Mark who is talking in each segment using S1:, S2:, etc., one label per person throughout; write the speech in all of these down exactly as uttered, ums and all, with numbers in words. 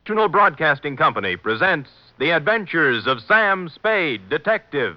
S1: National Broadcasting Company presents The Adventures of Sam Spade, Detective.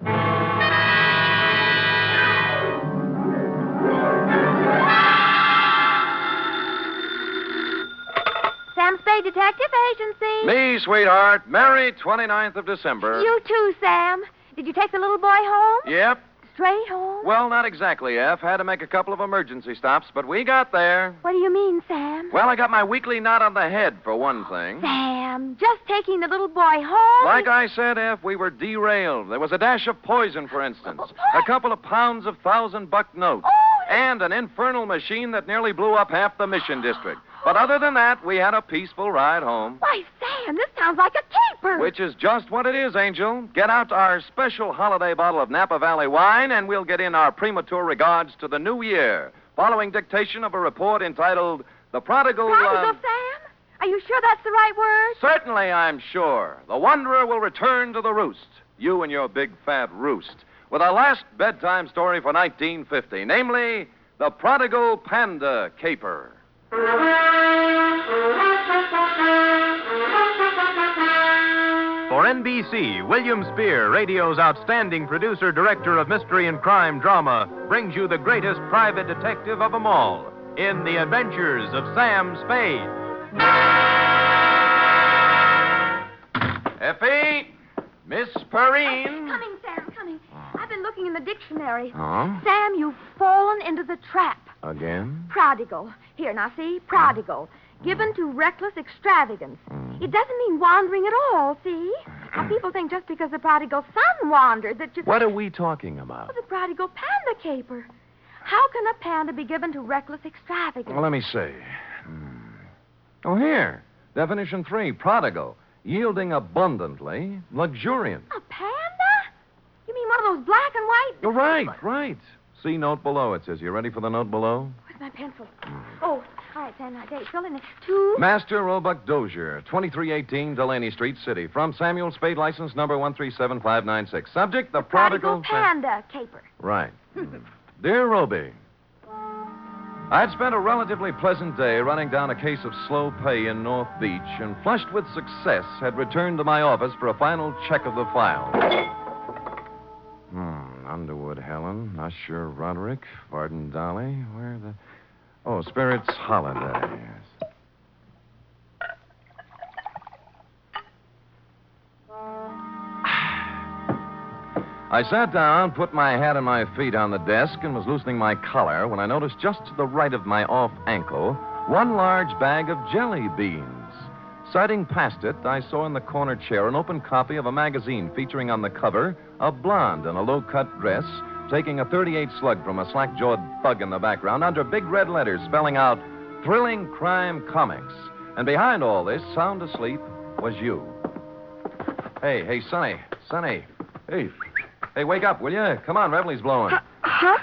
S2: Sam Spade Detective Agency.
S3: Me, sweetheart. Merry twenty-ninth of December.
S2: You too, Sam. Did you take the little boy home?
S3: Yep.
S2: Straight home?
S3: Well, not exactly, F. Had to make a couple of emergency stops, but we got there.
S2: What do you mean, Sam?
S3: Well, I got my weekly knot on the head, for one thing.
S2: Sam, just taking the little boy home?
S3: Like I said, F, we were derailed. There was a dash of poison, for instance. A couple of pounds of thousand-buck notes.
S2: Oh,
S3: and an infernal machine that nearly blew up half the Mission District. But other than that, we had a peaceful ride home.
S2: Why, Sam, this sounds like a caper.
S3: Which is just what it is, Angel. Get out our special holiday bottle of Napa Valley wine, and we'll get in our premature regards to the new year, following dictation of a report entitled The Prodigal...
S2: Prodigal,
S3: uh,
S2: Sam? Are you sure that's the right word?
S3: Certainly, I'm sure. The Wanderer will return to the roost. You and your big fat roost. With our last bedtime story for nineteen fifty, namely, The Prodigal Panda Caper.
S1: For N B C, William Spear, radio's outstanding producer, director of mystery and crime drama, brings you the greatest private detective of them all in The Adventures of Sam Spade.
S3: Effie! Miss Perrine!
S2: Coming, Sam, coming. I've been looking in the dictionary.
S3: Huh?
S2: Sam, you've fallen into the trap.
S3: Again?
S2: Prodigal. Here, now see? Prodigal. Given to reckless extravagance. It doesn't mean wandering at all, see? Now, people think just because the prodigal son wandered that you...
S3: What are we talking about?
S2: Oh, the prodigal panda caper. How can a panda be given to reckless extravagance?
S3: Well, let me see. Hmm. Oh, here. Definition three, prodigal. Yielding abundantly, luxuriant.
S2: A panda? You mean one of those black and white...
S3: Oh, right, right. See note below, it says. You ready for the note below?
S2: Where's my pencil? Oh, all right, Sam, now, date. Fill in it. Two...
S3: Master Roebuck Dozier, twenty-three eighteen Delaney Street, City. From Samuel Spade, license number one three seven five nine six. Subject, the,
S2: the prodigal...
S3: prodigal...
S2: panda caper.
S3: Right. Dear Roby, I'd spent a relatively pleasant day running down a case of slow pay in North Beach and, flushed with success, had returned to my office for a final check of the file. Hmm, Underwood Helen, Usher Roderick, Varden Dolly, where the... Oh, Spirits Holiday, yes. I sat down, put my hat and my feet on the desk, and was loosening my collar when I noticed just to the right of my off ankle one large bag of jelly beans. Sighting past it, I saw in the corner chair an open copy of a magazine featuring on the cover a blonde in a low-cut dress taking a thirty-eight slug from a slack-jawed thug in the background under big red letters spelling out Thrilling Crime Comics. And behind all this, sound asleep, was you. Hey, hey, Sonny, Sonny. Hey, hey, wake up, will you? Come on, Revelie's blowing.
S2: Huh?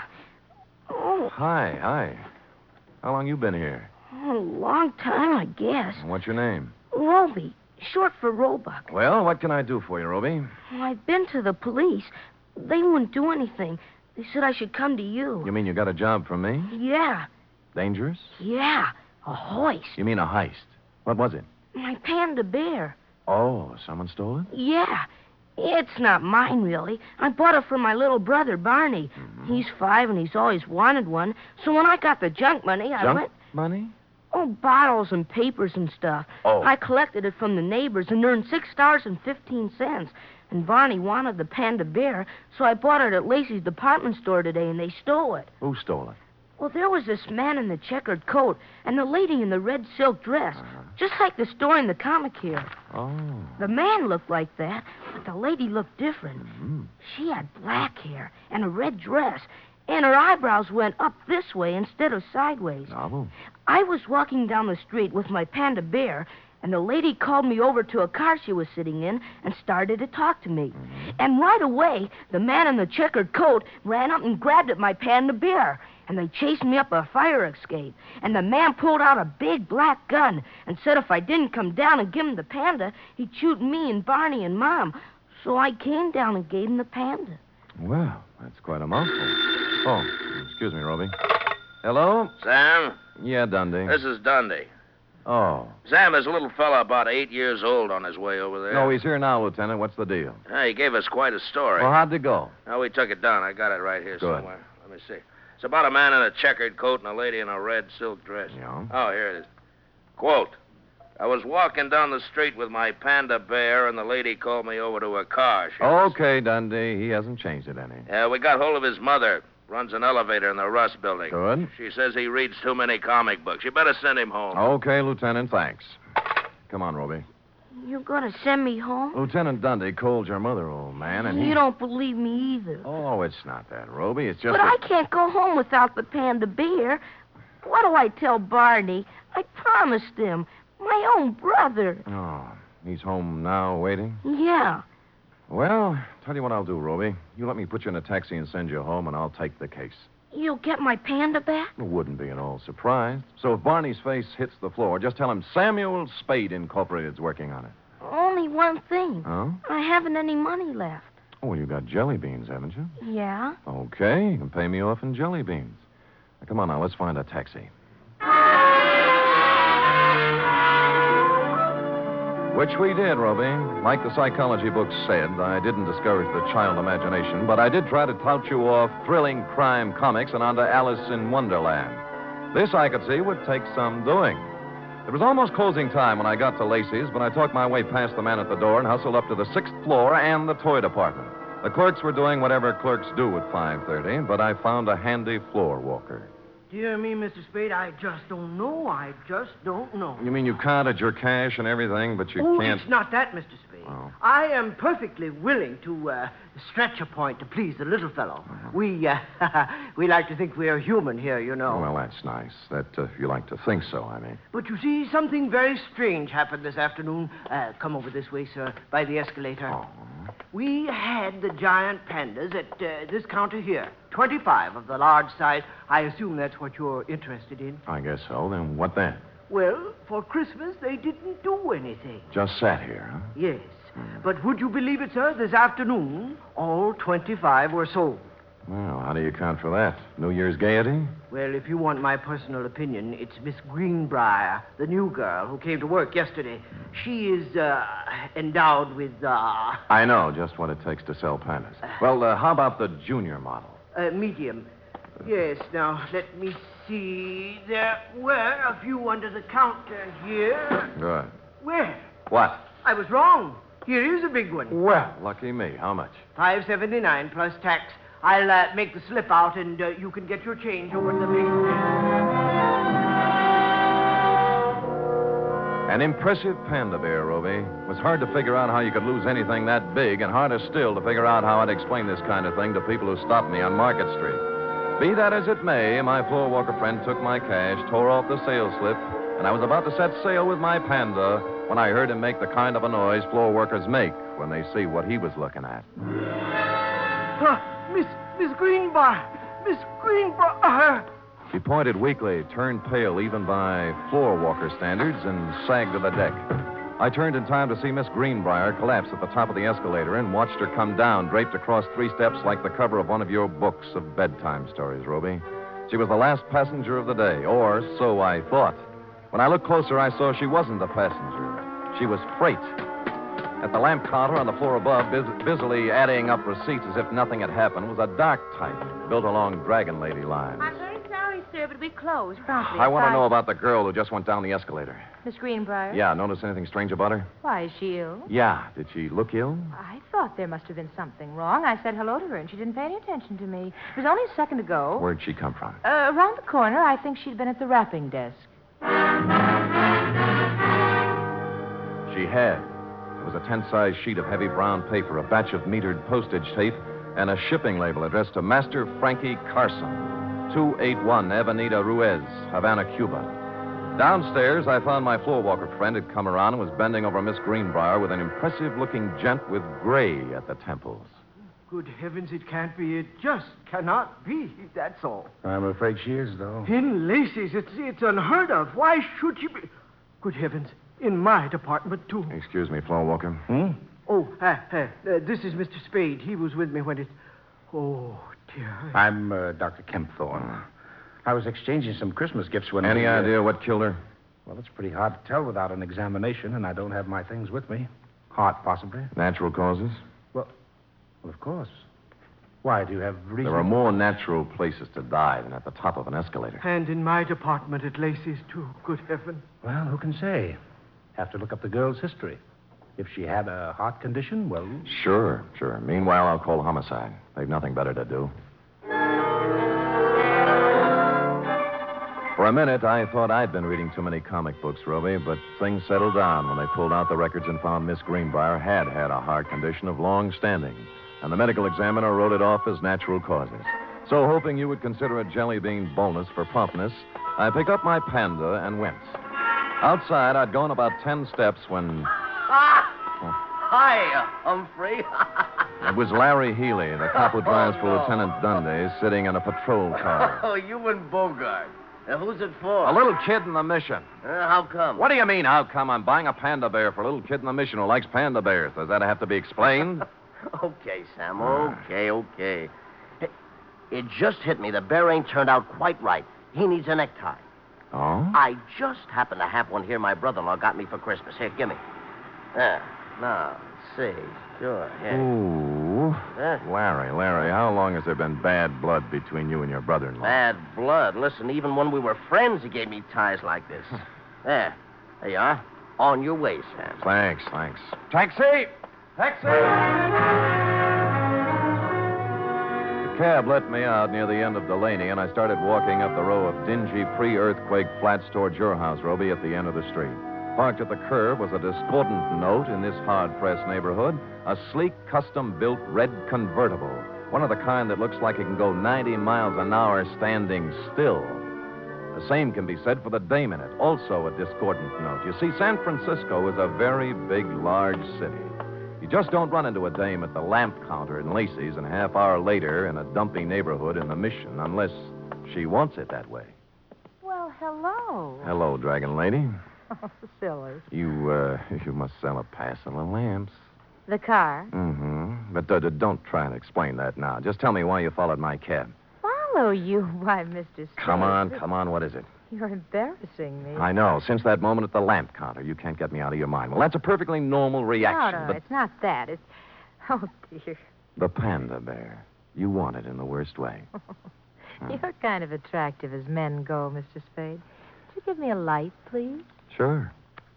S2: Oh,
S3: Hi, hi. How long you been here?
S2: a long time, I guess.
S3: What's your name?
S2: Roby, short for Roebuck.
S3: Well, what can I do for you, Roby?
S2: Well, I've been to the police. They wouldn't do anything. They said I should come to you.
S3: You mean you got a job from me?
S2: Yeah,
S3: Dangerous?
S2: yeah, a hoist.
S3: You mean a heist? What was it?
S2: My panda bear.
S3: Oh, someone stole it?
S2: Yeah. It's not mine, really. I bought it from my little brother, Barney.
S3: Mm-hmm.
S2: He's five, and he's always wanted one. So when I got the junk money, I
S3: Junk
S2: went...
S3: money?
S2: Oh, bottles and papers and stuff.
S3: Oh.
S2: I collected it from the neighbors and earned six dollars and fifteen cents. And Barney wanted the panda bear, so I bought it at Lacey's department store today, and they stole it.
S3: Who stole it?
S2: Well, there was this man in the checkered coat and the lady in the red silk dress,
S3: Uh-huh.
S2: just like the story in the comic here.
S3: Oh.
S2: The man looked like that, but the lady looked different.
S3: Mm-hmm.
S2: She had black hair and a red dress, and her eyebrows went up this way instead of sideways.
S3: Novel.
S2: I was walking down the street with my panda bear, and the lady called me over to a car she was sitting in and started to talk to me.
S3: Mm-hmm.
S2: And right away, the man in the checkered coat ran up and grabbed at my panda bear, and they chased me up a fire escape. And the man pulled out a big black gun and said if I didn't come down and give him the panda, he'd shoot me and Barney and Mom. So I came down and gave him the panda.
S3: Well, that's quite a mouthful. Oh, excuse me, Roby. Hello?
S4: Sam,
S3: Yeah, Dundee.
S4: this is Dundee.
S3: Oh.
S4: Sam, there's a little fella about eight years old on his way over there.
S3: No, he's here now, Lieutenant. What's the deal?
S4: Uh, he gave us quite a story.
S3: Well, how'd it go?
S4: Now, we took it down. I got it right here
S3: Good.
S4: somewhere. Let me see. It's about a man in a checkered coat and a lady in a red silk dress.
S3: Yeah.
S4: Oh, here it is. Quote, I was walking down the street with my panda bear, and the lady called me over to her car. She was-
S3: Okay, Dundee. He hasn't changed it any.
S4: Yeah, we got hold of his mother. Runs an elevator in the Russ building.
S3: Good.
S4: She says he reads too many comic books. You better send him home.
S3: Okay, Lieutenant, thanks. Come on, Roby.
S2: You gonna send me home?
S3: Lieutenant Dundee called your mother, old man, and he...
S2: You don't believe me either.
S3: Oh, it's not that, Roby. It's just
S2: But
S3: that...
S2: I can't go home without the panda bear. What do I tell Barney? I promised him. My own brother.
S3: Oh, he's home now, waiting?
S2: Yeah.
S3: Well, tell you what I'll do, Roby. You let me put you in a taxi and send you home, and I'll take the case.
S2: You'll get my panda back?
S3: I wouldn't be at all surprised. So if Barney's face hits the floor, just tell him Samuel Spade Incorporated's working on it.
S2: Only one thing.
S3: Huh?
S2: I haven't any money left.
S3: Oh, well, you got jelly beans, haven't you?
S2: Yeah?
S3: Okay, you can pay me off in jelly beans. Now, come on now, let's find a taxi. Which we did, Roby. Like the psychology books said, I didn't discourage the child imagination, but I did try to tout you off thrilling crime comics and onto Alice in Wonderland. This, I could see, would take some doing. It was almost closing time when I got to Lacey's, but I talked my way past the man at the door and hustled up to the sixth floor and the toy department. The clerks were doing whatever clerks do at five thirty, but I found a handy floor walker.
S5: Dear me, Mister Spade, I just don't know. I just don't know.
S3: You mean you counted your cash and everything, but you
S5: oh,
S3: can't...
S5: it's not that, Mister Spade.
S3: Oh.
S5: I am perfectly willing to uh, stretch a point to please the little fellow.
S3: Uh-huh.
S5: We uh, we like to think we are human here, you know.
S3: Well, that's nice. That uh, you like to think so, I mean.
S5: But you see, something very strange happened this afternoon. Uh, come over this way, sir, by the escalator.
S3: Oh.
S5: We had the giant pandas at uh, this counter here. twenty-five of the large size. I assume that's what you're interested in.
S3: I guess so. Then what then?
S5: Well, for Christmas, they didn't do anything.
S3: Just sat here, huh?
S5: Yes. But would you believe it, sir? This afternoon, all twenty-five were sold.
S3: Well, how do you account for that? New Year's gaiety?
S5: Well, if you want my personal opinion, it's Miss Greenbrier, the new girl who came to work yesterday. She is uh, endowed with... Uh,
S3: I know just what it takes to sell pandas. Well, uh, how about the junior model?
S5: uh, medium. Yes, now, let me see. There were a few under the counter here.
S3: Good.
S5: Where?
S3: What?
S5: I was wrong. Here is a big one.
S3: Well, lucky me. How much?
S5: five seventy-nine plus tax. I'll uh, make the slip out, and uh, you can get your change over the main.
S3: An impressive panda bear, Roby. It was hard to figure out how you could lose anything that big, and harder still to figure out how I'd explain this kind of thing to people who stopped me on Market Street. Be that as it may, my floor walker friend took my cash, tore off the sales slip, and I was about to set sail with my panda when I heard him make the kind of a noise floor workers make when they see what he was looking at.
S5: Uh, Miss Miss Greenbrier! Miss Greenbrier!
S3: She pointed weakly, turned pale even by floor walker standards, and sagged to the deck. I turned in time to see Miss Greenbrier collapse at the top of the escalator and watched her come down, draped across three steps like the cover of one of your books of bedtime stories, Roby. She was the last passenger of the day, or so I thought. When I looked closer, I saw she wasn't a passenger. She was freight. At the lamp counter on the floor above, bus- busily adding up receipts as if nothing had happened, was a dark type built along Dragon Lady lines.
S6: I'm very sorry, sir, but we closed promptly.
S3: I want to
S6: Five-
S3: know about the girl who just went down the escalator.
S6: Miss Greenbrier?
S3: Yeah, notice anything strange about her?
S6: Why, is she ill?
S3: Yeah. Did she look ill?
S6: I thought there must have been something wrong. I said hello to her, and she didn't pay any attention to me. It was only a second ago.
S3: Where'd she come from?
S6: Uh, around the corner, I think she'd been at the wrapping desk.
S3: She had. It was a ten-size sheet of heavy brown paper, a batch of metered postage tape, and a shipping label addressed to Master Frankie Carson, two eighty-one Avenida Ruiz, Havana, Cuba. Downstairs, I found my floor walker friend had come around and was bending over Miss Greenbrier with an impressive-looking gent with gray at the temples.
S5: Good heavens, it can't be. It just cannot be. That's all.
S7: I'm afraid she is, though.
S5: In Lacey's, it's, it's unheard of. Why should she be... Good heavens, in my department, too.
S3: Excuse me, floor walker.
S7: Hmm?
S5: Oh, uh, uh, uh, this is Mister Spade. He was with me when it... Oh, dear.
S7: I'm uh, Doctor Kempthorne. I was exchanging some Christmas gifts when...
S3: Any
S7: we, uh,
S3: idea what killed her?
S7: Well, it's pretty hard to tell without an examination, and I don't have my things with me. Heart, possibly.
S3: Natural causes?
S7: Well, well, of course. Why, do you have reason?
S3: There are more natural places to die than at the top of an escalator.
S5: And in my department at Lacey's, too. Good heaven.
S7: Well, who can say? Have to look up the girl's history. If she had a heart condition, well...
S3: Sure, sure. Meanwhile, I'll call homicide. They've nothing better to do. For a minute, I thought I'd been reading too many comic books, Roby, but things settled down when they pulled out the records and found Miss Greenbrier had had a heart condition of long standing, and the medical examiner wrote it off as natural causes. So, hoping you would consider a jelly bean bonus for promptness, I picked up my Panda and went. Outside, I'd gone about ten steps when...
S8: Ah! Oh. Hi, Humphrey.
S3: It was Larry Healy, the cop who drives for Lieutenant Dundee, sitting in a patrol car.
S8: Oh, you and Bogart. Uh, who's it for?
S3: A little kid in the mission.
S8: Uh, how come?
S3: What do you mean, how come? I'm buying a panda bear for a little kid in the mission who likes panda bears. Does that have to be explained?
S8: Okay, Sam, okay, okay. Hey, it just hit me. The bear ain't turned out quite right. He needs a necktie.
S3: Oh?
S8: I just happen to have one here my brother-in-law got me for Christmas. Here, give me. There. Now, let's see. Sure, here.
S3: Ooh.
S8: Huh?
S3: Larry, Larry, how long has there been bad blood between you and your brother-in-law?
S8: Bad blood. Listen, even when we were friends, he gave me ties like this. There. There you are. On your way, Sam.
S3: Thanks, thanks. Taxi! Taxi! The cab let me out near the end of Delaney, and I started walking up the row of dingy pre-earthquake flats towards your house, Roby, at the end of the street. Parked at the curb was a discordant note in this hard-pressed neighborhood, a sleek, custom-built red convertible, one of the kind that looks like it can go ninety miles an hour standing still. The same can be said for the dame in it, also a discordant note. You see, San Francisco is a very big, large city. You just don't run into a dame at the lamp counter in Lacey's and a half hour later in a dumpy neighborhood in the Mission unless she wants it that way.
S6: Well, hello.
S3: Hello, Dragon Lady.
S6: Oh, silly.
S3: You, uh, you must sell a passel of lamps.
S6: The car?
S3: Mm-hmm. But uh, d- don't try and explain that now. Just tell me why you followed my cab.
S6: Follow you? Why, Mister Spade.
S3: Come on, come on. What is it?
S6: You're embarrassing me.
S3: I know. Since that moment at the lamp counter, you can't get me out of your mind. Well, that's a perfectly normal reaction.
S6: No, no,
S3: but
S6: it's not that. It's... Oh, dear.
S3: the panda bear. You want it in the worst way.
S6: You're kind of attractive as men go, Mister Spade. Could you give me a light, please?
S3: Sure.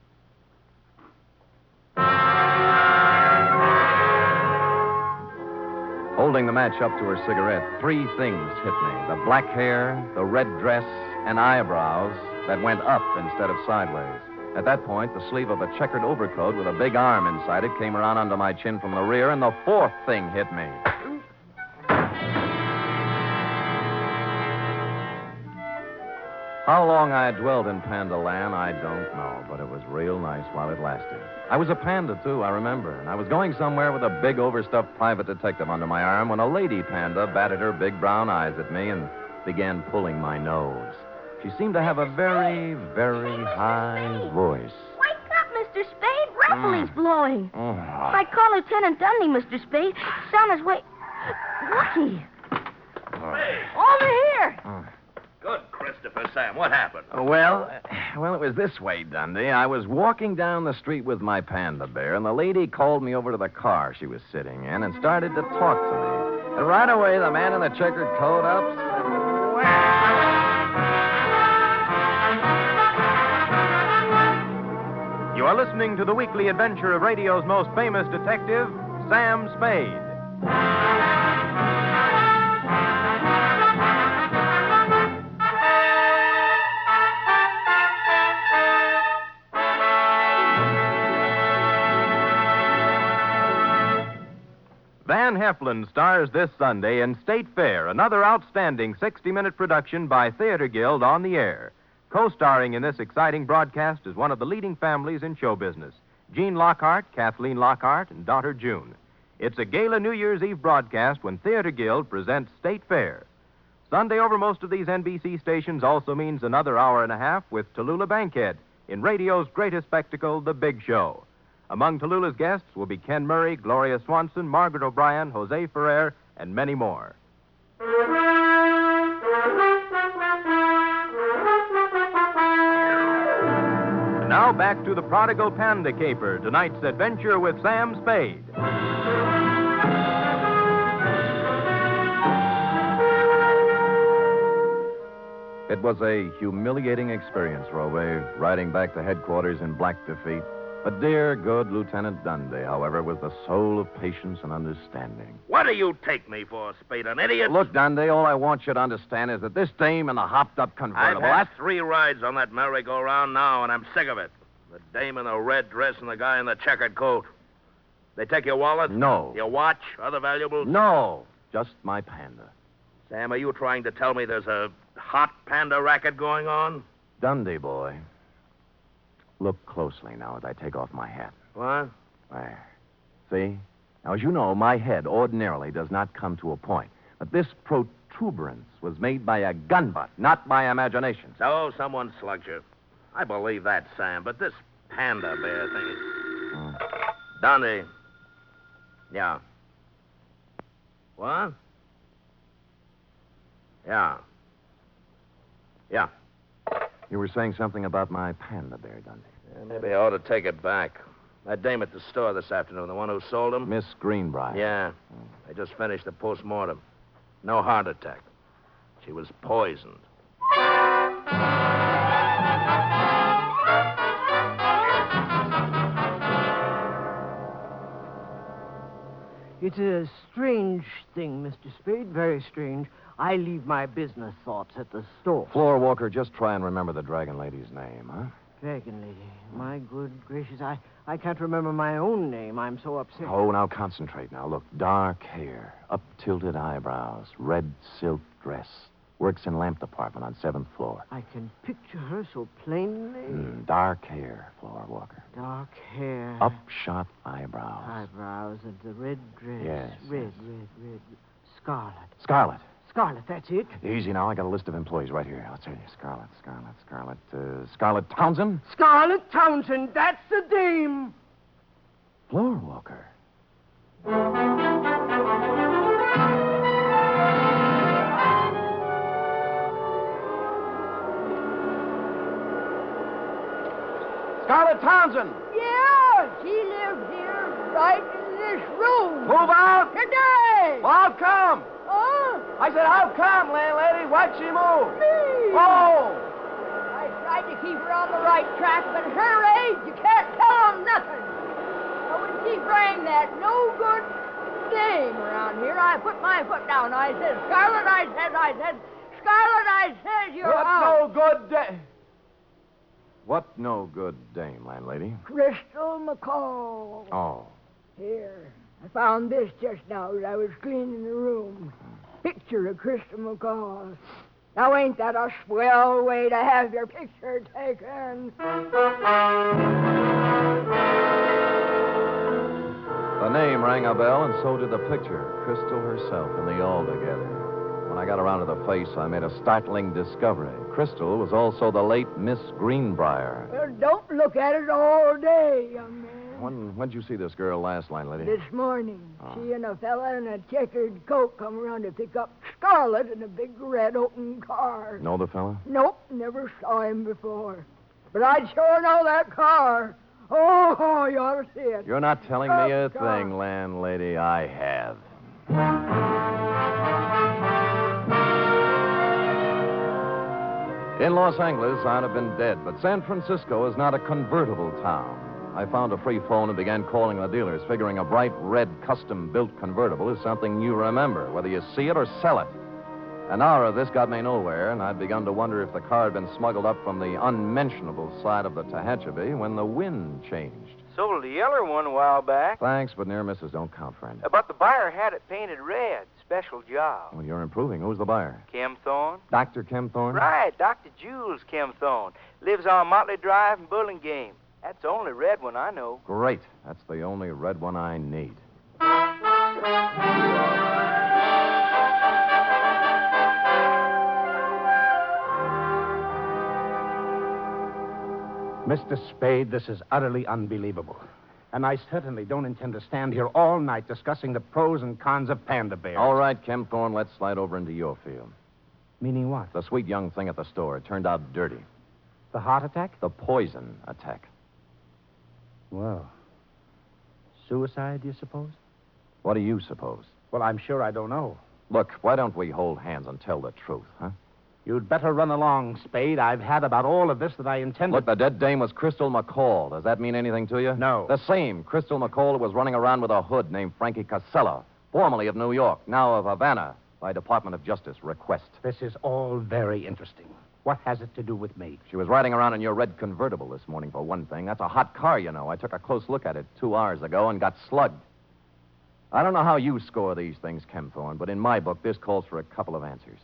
S3: Holding the match up to her cigarette, three things hit me. The black hair, the red dress, and eyebrows that went up instead of sideways. At that point, the sleeve of a checkered overcoat with a big arm inside it came around under my chin from the rear, and the fourth thing hit me. How long I dwelled in Panda Land, I don't know, but it was real nice while it lasted. I was a panda, too, I remember, and I was going somewhere with a big, overstuffed private detective under my arm when a lady panda batted her big brown eyes at me and began pulling my nose. She seemed to have a very, very high voice.
S2: Wake up, Mister Spade. Raffley's
S3: Mm.
S2: blowing.
S3: Oh.
S2: I call Lieutenant Dundee, Mister Spade. It's on his way. Lucky. Over here.
S3: Oh.
S4: Good, Christopher. Sam, what happened?
S3: Well, well, it was this way, Dundee. I was walking down the street with my panda bear, and the lady called me over to the car she was sitting in and started to talk to me. And right away, the man in the checkered coat ups and whack.
S1: You are listening to the weekly adventure of radio's most famous detective, Sam Spade. Van Heflin stars this Sunday in State Fair, another outstanding sixty-minute production by Theater Guild on the Air. Co-starring in this exciting broadcast is one of the leading families in show business, Gene Lockhart, Kathleen Lockhart, and daughter June. It's a gala New Year's Eve broadcast when Theater Guild presents State Fair. Sunday over most of these N B C stations also means another hour and a half with Tallulah Bankhead in radio's greatest spectacle, The Big Show. Among Tallulah's guests will be Ken Murray, Gloria Swanson, Margaret O'Brien, Jose Ferrer, and many more. Now back to the Prodigal Panda Caper, tonight's adventure with Sam Spade.
S3: It was a humiliating experience, Roe, riding back to headquarters in black defeat. But dear, good Lieutenant Dundee, however, was the soul of patience and understanding.
S4: What do you take me for, Spade, an idiot?
S3: Look, Dundee, all I want you to understand is that this dame in the hopped-up
S4: I've
S3: convertible...
S4: had
S3: that's-
S4: three rides on that merry-go-round now, and I'm sick of it. The dame in the red dress and the guy in the checkered coat. They take your wallet?
S3: No.
S4: Your watch? Other valuables?
S3: No, just my panda.
S4: Sam, are you trying to tell me there's a hot panda racket going on?
S3: Dundee, boy, look closely now as I take off my hat.
S4: What?
S3: There. See? Now, as you know, my head ordinarily does not come to a point. But this protuberance was made by a gun butt, not by imagination.
S4: So, someone slugged you. I believe that, Sam, but this panda bear thing is...
S3: Hmm.
S4: Dundee. Yeah. What? Yeah. Yeah.
S3: You were saying something about my panda bear, Dundee.
S4: Yeah, maybe I ought to take it back. That dame at the store this afternoon, the one who sold him?
S3: Miss Greenbrier.
S4: Yeah. I just finished the post-mortem. No heart attack. She was poisoned.
S5: It's a strange thing, Mister Spade, very strange. I leave my business thoughts at the store.
S3: Floor Walker, just try and remember the Dragon Lady's name, huh?
S5: Dragon Lady. My good gracious, I, I can't remember my own name. I'm so upset.
S3: Oh, now concentrate now. Look, dark hair, up-tilted eyebrows, red silk dress. Works in lamp department on seventh floor.
S5: I can picture her so plainly.
S3: Mm, dark hair, Floor Walker.
S5: Dark hair.
S3: Upshot eyebrows.
S5: Eyebrows and the red dress.
S3: Yes,
S5: Red, red, red. Scarlet.
S3: Scarlet.
S5: Scarlet, that's it.
S3: Easy now. I got a list of employees right here. I'll tell you. Scarlet, Scarlet, Scarlet. Uh, Scarlet Townsend?
S5: Scarlet Townsend, that's the dame.
S3: Floor Walker. Scarlet Townsend!
S2: Yeah, she lives here, right in this room.
S3: Move out!
S2: Today.
S3: Well, how come?
S2: Huh?
S3: I said, how come, landlady? Why'd she move?
S2: Me.
S3: Oh!
S2: I tried to keep her on the right track, but her age, you can't tell 'em nothing. So when she bring that no good dame around here, I put my foot down. I said, Scarlet, I said, I said, Scarlet, I said, you're
S3: What
S2: out.
S3: no good day? What no good dame, landlady?
S2: Crystal McCall.
S3: Oh.
S2: Here. I found this just now as I was cleaning the room. Picture of Crystal McCall. Now, ain't that a swell way to have your picture taken?
S3: The name rang a bell, and so did the picture. Crystal herself in the altogether. When I got around to the face, I made a startling discovery. Crystal was also the late Miss Greenbrier.
S2: Well, don't look at it all day, young man.
S3: When when'd you see this girl last, landlady?
S2: This morning,
S3: Oh.
S2: she and a fella in a checkered coat come around to pick up Scarlet in a big red open car.
S3: Know the fella?
S2: Nope, never saw him before. But I'd sure know that car. Oh, you ought to see it.
S3: You're not telling me a
S2: Oh, God.
S3: thing, landlady. I have. In Los Angeles, I'd have been dead, but San Francisco is not a convertible town. I found a free phone and began calling the dealers, figuring a bright red custom-built convertible is something you remember, whether you see it or sell it. An hour of this got me nowhere, and I'd begun to wonder if the car had been smuggled up from the unmentionable side of the Tehachapi when the wind changed.
S9: Sold a yeller one a while back.
S3: Thanks, but near misses don't count, friend.
S9: But the buyer had it painted red. Special job.
S3: Well, you're improving. Who's the buyer?
S9: Kim Thorne?
S3: Doctor Kim Thorne?
S9: Right, Doctor Jules Kim Thorne. Lives on Motley Drive in Burlingame. That's the only red one I know.
S3: Great. That's the only red one I need.
S7: Mister Spade, this is utterly unbelievable. And I certainly don't intend to stand here all night discussing the pros and cons of panda bears.
S3: All right, Kim Thorne, let's slide over into your field.
S7: Meaning what?
S3: The sweet young thing at the store. It turned out dirty.
S7: The heart attack?
S3: The poison attack.
S7: Well, suicide, you suppose?
S3: What do you suppose?
S7: Well, I'm sure I don't know.
S3: Look, why don't we hold hands and tell the truth, huh?
S7: You'd better run along, Spade. I've had about all of this that I intended.
S3: Look, the dead dame was Crystal McCall. Does that mean anything to you?
S7: No.
S3: The same Crystal McCall who was running around with a hood named Frankie Casella, formerly of New York, now of Havana, by Department of Justice request.
S7: This is all very interesting. What has it to do with me?
S3: She was riding around in your red convertible this morning, for one thing. That's a hot car, you know. I took a close look at it two hours ago and got slugged. I don't know how you score these things, Kempthorne, but in my book, this calls for a couple of answers.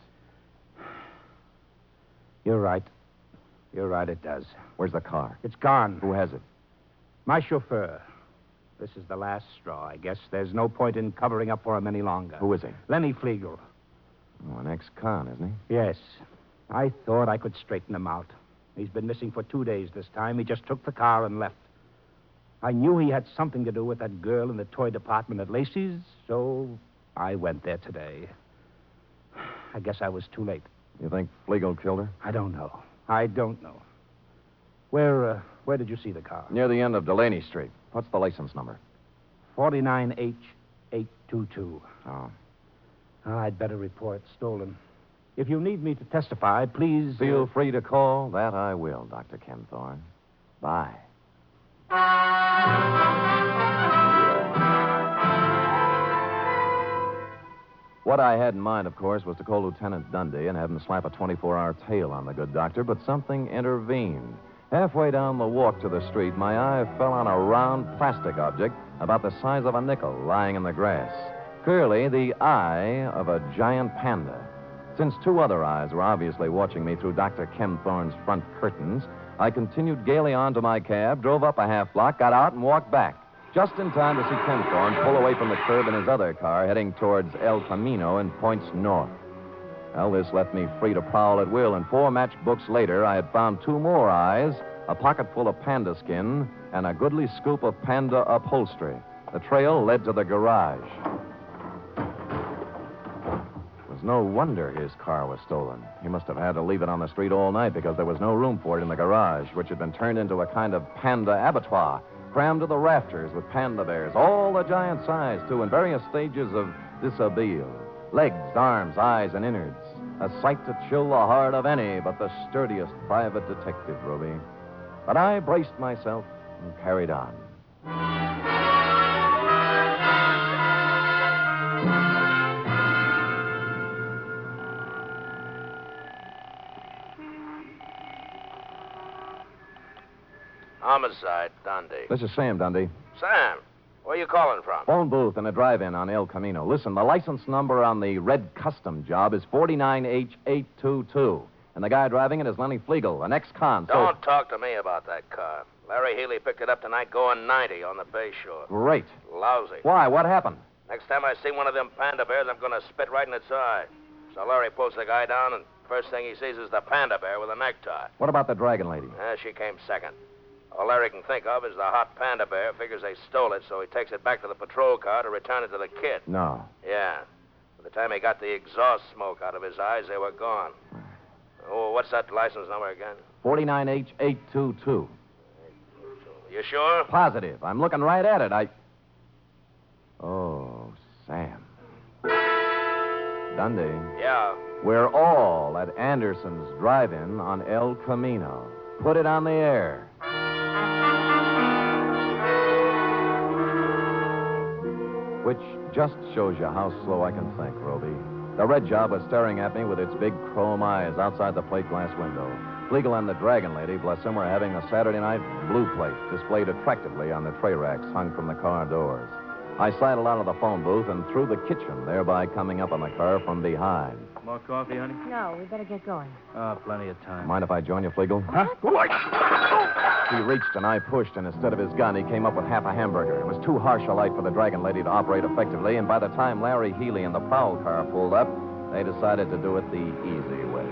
S7: You're right. You're right, it does.
S3: Where's the car?
S7: It's gone.
S3: Who has it?
S7: My chauffeur. This is the last straw, I guess. There's no point in covering up for him any longer.
S3: Who is he?
S7: Lenny Flegel.
S3: Oh, an ex-con, isn't he?
S7: Yes. I thought I could straighten him out. He's been missing for two days this time. He just took the car and left. I knew he had something to do with that girl in the toy department at Lacey's, so I went there today. I guess I was too late.
S3: You think Flegel killed her?
S7: I don't know. I don't know. Where, uh, where did you see the car?
S3: Near the end of Delaney Street. What's the license number?
S7: forty-nine H eight two two.
S3: Oh.
S7: Oh, I'd better report stolen. If you need me to testify, please...
S3: Feel free to call. That I will, Doctor Kempthorne. Bye. What I had in mind, of course, was to call Lieutenant Dundee and have him slap a twenty-four hour tail on the good doctor, but something intervened. Halfway down the walk to the street, my eye fell on a round plastic object about the size of a nickel lying in the grass. Clearly, the eye of a giant panda. Since two other eyes were obviously watching me through Doctor Kempthorne's front curtains, I continued gaily on to my cab, drove up a half block, got out, and walked back. Just in time to see Kempthorne pull away from the curb in his other car, heading towards El Camino and points north. Well, this left me free to prowl at will, and four matchbooks later, I had found two more eyes, a pocket full of panda skin, and a goodly scoop of panda upholstery. The trail led to the garage. It was no wonder his car was stolen. He must have had to leave it on the street all night because there was no room for it in the garage, which had been turned into a kind of panda abattoir, crammed to the rafters with panda bears, all the giant size, too, in various stages of dishabille. Legs, arms, eyes, and innards. A sight to chill the heart of any but the sturdiest private detective, Ruby. But I braced myself and carried on.
S4: Homicide, Dundee.
S3: This is Sam, Dundee.
S4: Sam, where you calling from?
S3: Phone booth in a drive-in on El Camino. Listen, the license number on the red custom job is forty-nine H eight two two. And the guy driving it is Lenny Flegel, an ex-con. So...
S4: Don't talk to me about that car. Larry Healy picked it up tonight going ninety on the Bay Shore.
S3: Great.
S4: Lousy.
S3: Why? What happened?
S4: Next time I see one of them panda bears, I'm going to spit right in its eye. So Larry pulls the guy down, and first thing he sees is the panda bear with a necktie.
S3: What about the dragon lady?
S4: Uh, she came second. All Larry can think of is the hot panda bear. Figures they stole it, so he takes it back to the patrol car to return it to the kid.
S3: No.
S4: Yeah. By the time he got the exhaust smoke out of his eyes, they were gone. Oh, what's that license number again?
S3: forty-nine H eight two two.
S4: You sure?
S3: Positive. I'm looking right at it. I... Oh, Sam. Dundee.
S4: Yeah.
S3: We're all at Anderson's Drive-In on El Camino. Put it on the air. Which just shows you how slow I can think, Roby. The red job was staring at me with its big chrome eyes outside the plate glass window. Flegel and the dragon lady, bless them, were having a Saturday night blue plate displayed attractively on the tray racks hung from the car doors. I sidled out of the phone booth and through the kitchen, thereby coming up on the car from behind.
S9: More coffee, honey?
S6: No, we better get going.
S9: Oh, plenty of time.
S3: Mind if I join you, Flegel?
S9: Huh?
S3: He reached and I pushed, and instead of his gun, he came up with half a hamburger. It was too harsh a light for the dragon lady to operate effectively, and by the time Larry Healy and the prowl car pulled up, they decided to do it the easy way.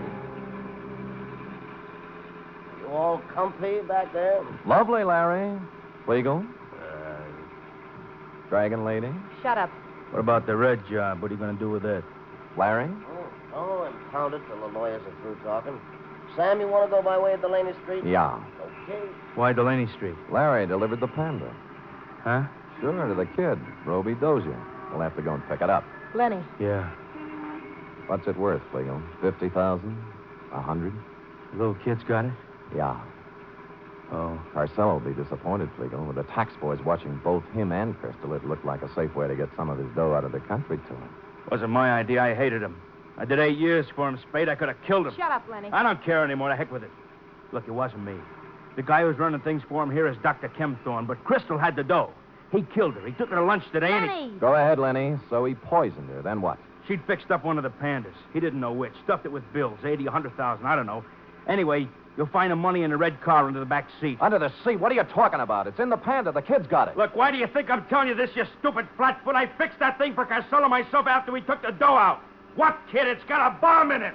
S8: You all comfy back there?
S3: Lovely, Larry. Flegel?
S9: Uh,
S3: Dragon lady?
S6: Shut up.
S9: what about the red job? What are you going to do with that?
S3: Larry?
S8: Oh, oh, impound it till the lawyers are through talking. Sam, you want to go by way of Delaney Street?
S3: Yeah.
S8: Okay.
S10: Why Delaney Street?
S3: Larry delivered the panda.
S10: Huh?
S3: Sure, to the kid, Roby Dozier. We'll have to go and pick it up.
S6: Lenny.
S10: Yeah.
S3: What's it worth, Flegel? Fifty thousand? A hundred?
S10: The little kid's got it?
S3: Yeah.
S10: Oh.
S3: Carcel will be disappointed, Flegel. With the tax boys watching both him and Crystal, it looked like a safe way to get some of his dough out of the country to him.
S10: Wasn't my idea. I hated him. I did eight years for him, Spade. I could have killed him.
S6: Shut up, Lenny.
S10: I don't care anymore. The heck with it. Look, it wasn't me. The guy who's running things for him here is Doctor Kempthorne, but Crystal had the dough. He killed her. He took her to lunch today, and
S6: Lenny!
S3: Go ahead, Lenny. So he poisoned her. Then what?
S10: he... She'd fixed up one of the pandas. He didn't know which. Stuffed it with bills, eighty, a hundred thousand, I don't know. Anyway, you'll find the money in the red car under the back seat.
S3: Under the seat? What are you talking about? It's in the panda. The kid's got it.
S10: Look, why do you think I'm telling you this, you stupid flatfoot? I fixed that thing for Carcel and myself after we took the dough out. What, kid? It's got a bomb in it.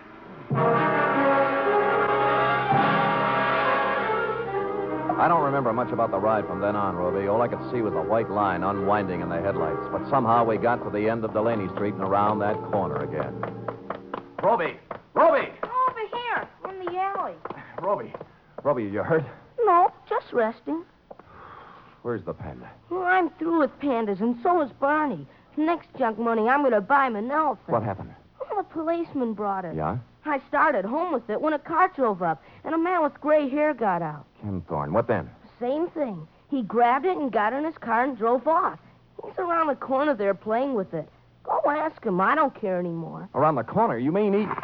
S3: I don't remember much about the ride from then on, Roby. All I could see was a white line unwinding in the headlights. But somehow we got to the end of Delaney Street and around that corner again. Roby! Roby!
S2: Over here, in the alley.
S3: Roby. Roby, you hurt?
S2: No, just resting.
S3: Where's the panda?
S2: Well, I'm through with pandas, and so is Barney. Next junk money, I'm going to buy him an elephant.
S3: What happened?
S2: Well, the policeman brought it.
S3: Yeah?
S2: I started home with it when a car drove up, and a man with gray hair got out.
S3: Ken Thorne. What then?
S2: Same thing. He grabbed it and got in his car and drove off. He's around the corner there playing with it. Go ask him. I don't care anymore.
S3: Around the corner? You mean he...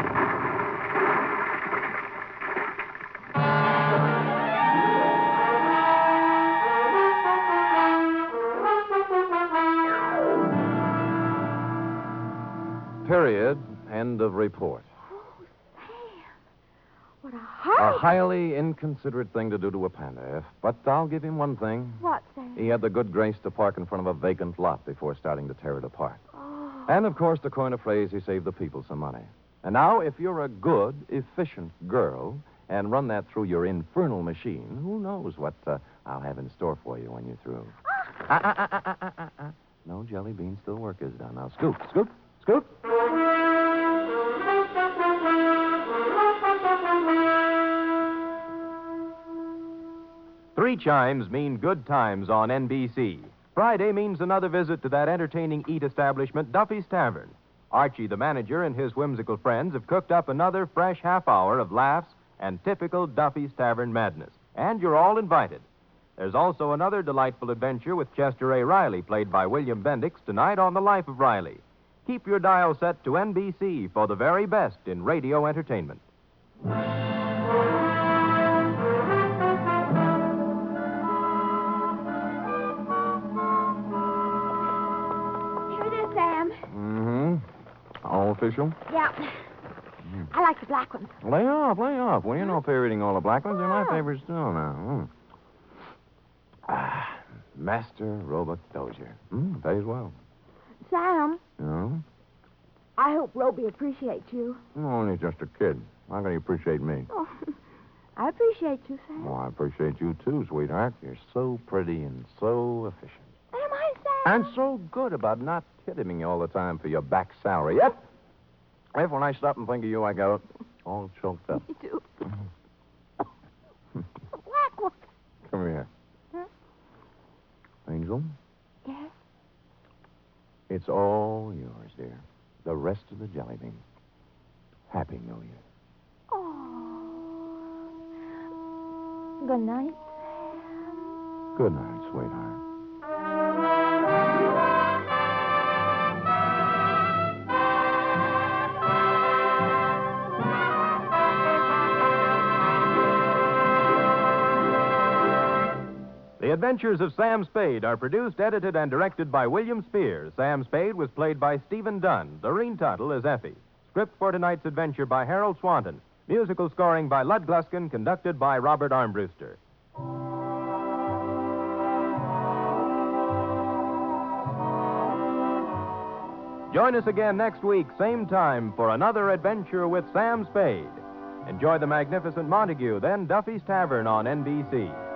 S3: Period. End of report.
S2: Oh, Sam. What a heart.
S3: A highly inconsiderate thing to do to a panda, F. But I'll give him one thing.
S2: What, Sam?
S3: He had the good grace to park in front of a vacant lot before starting to tear it apart.
S2: Oh.
S3: And, of course, to coin a phrase, he saved the people some money. And now, if you're a good, efficient girl and run that through your infernal machine, who knows what uh, I'll have in store for you when you're through. Ah, ah, ah, ah, ah, ah, ah. No jelly beans till work is done. Now, scoop, scoop, scoop.
S1: Three chimes mean good times on N B C. Friday means another visit to that entertaining eat establishment, Duffy's Tavern. Archie, the manager, and his whimsical friends have cooked up another fresh half hour of laughs and typical Duffy's Tavern madness. And you're all invited. There's also another delightful adventure with Chester A. Riley, played by William Bendix, tonight on The Life of Riley. Keep your dial set to N B C for the very best in radio entertainment.
S3: All official?
S11: Yeah. I like the black ones.
S3: Lay off, lay off. Well, you're no favoriting all the black ones. They're my
S11: Oh.
S3: favorites, too, now. Mm. Ah, Master Roebuck Dozier. Mm, pays well.
S11: Sam,
S3: You know?
S11: I hope Roby appreciates you.
S3: I'm only just a kid. How can he appreciate me?
S11: Oh, I appreciate you, Sam.
S3: Well, I appreciate you, too, sweetheart. You're so pretty and so efficient.
S11: Am I, Sam?
S3: And so good about not kidding me all the time for your back salary. Yep. If when I stop and think of you, I go all choked up.
S11: Me too. The black one.
S3: Come here.
S11: Huh?
S3: Angel,
S11: Yes?
S3: it's all yours, dear. The rest of the jelly bean. Happy New Year.
S11: Oh. Good night, Sam.
S3: Good night, sweetheart.
S1: The Adventures of Sam Spade are produced, edited, and directed by William Spear. Sam Spade was played by Stephen Dunn. Doreen Tuttle is Effie. Script for tonight's adventure by Harold Swanton. Musical scoring by Lud Gluskin, conducted by Robert Armbruster. Join us again next week, same time, for another adventure with Sam Spade. Enjoy the magnificent Montague, then Duffy's Tavern on N B C.